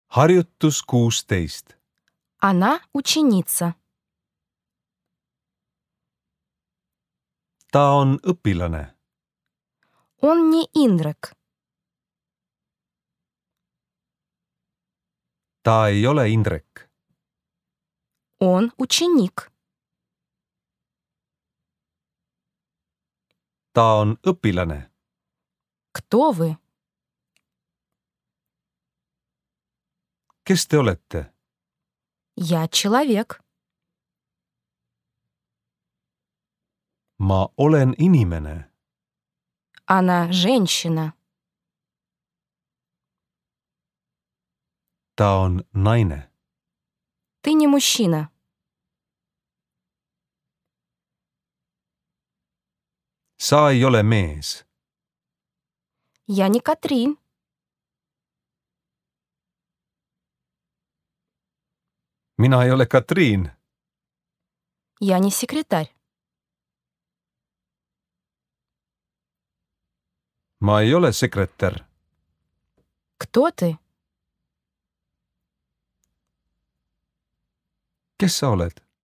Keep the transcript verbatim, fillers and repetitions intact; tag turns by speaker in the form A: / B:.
A: Harjutus kuusteist.
B: Она ученица.
A: Ta on õpilane.
B: Он не Indrek.
A: Ta ei ole Indrek.
B: Он ученик.
A: Ta on õpilane.
B: Кто вы?
A: Kes te olete?
B: Я человек.
A: Ma olen inimene.
B: Она женщина.
A: Ta on naine.
B: Ты не мужчина.
A: Sa ei ole mees.
B: Я не Катрин.
A: Mina ei ole Katriin.
B: Я не секретарь.
A: Ma ei ole sekretär.
B: Кто ты?
A: Kes sa oled?